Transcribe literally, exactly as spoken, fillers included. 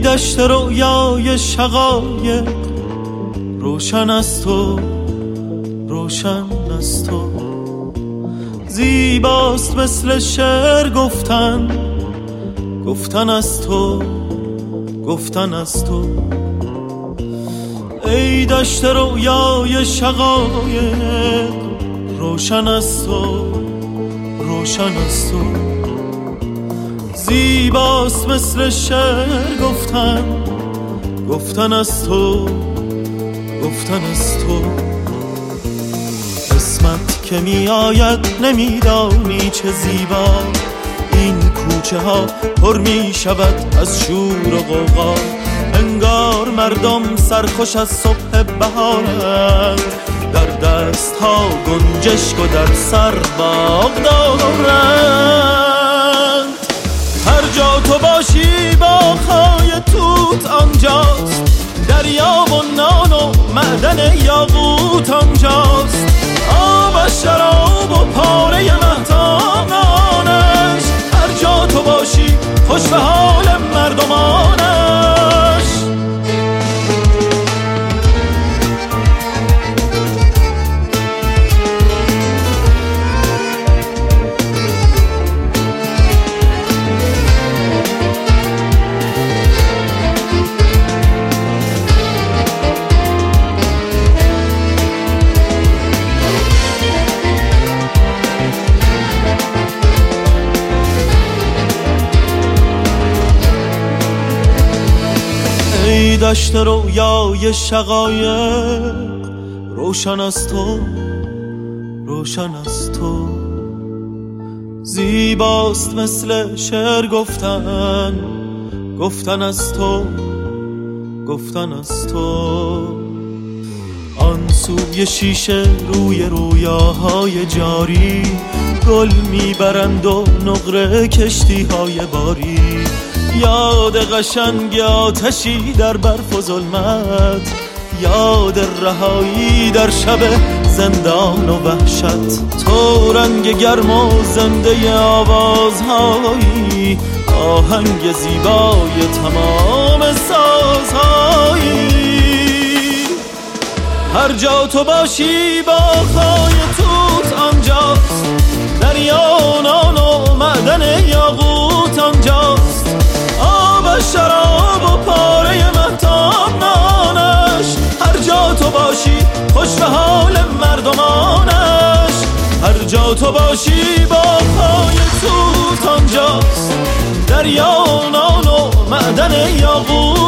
دشت رویای شقایق، روشن از تو، روشن از تو. زیباست مثل شعر گفتن، گفتن از تو، گفتن از تو. ای دشت رویای شقایق، روشن از تو، روشن از تو. زیباست مثل شعر گفتن، گفتن از تو، گفتن از تو. قسمت که می آید نمیدانی چه زیبا، این کوچه ها پر می شود از شور و غوغا. انگار مردم سرخوش از صبح بهارند، در دست ها گنجشک و در سر باغ دارند. هر جا تو باشی باغ‌های توت آنجاست، دریا و نان و معدن یاقوت آنجاست. آب شراب و پاره مهتابانش، هر جا تو باشی خوش به حال مردمانش. ای دشت رویای شقایق، روشن از تو، روشن از تو. زیباست مثل شعر گفتن، گفتن از تو، گفتن از تو. آن سوی شیشه روی رویاهای جاری، گل میبرند و نقره کشتی های باری. یاد قشنگ آتشی در برف و ظلمت، یاد رهایی در شب زندان و وحشت. تو رنگ گرم و زنده آوازهایی، آهنگ زیبای تمام سازهایی. هر جا تو باشی باغ‌های توت آنجاست، دریا و نان و معدن یاقوت آنجاست. آب شراب و پاره مهتاب نانش، هر جا تو باشی خوش به حال مردمانش. هر جا تو باشی باغ‌های توت آنجاست، دریا و نان و معدن یاقوت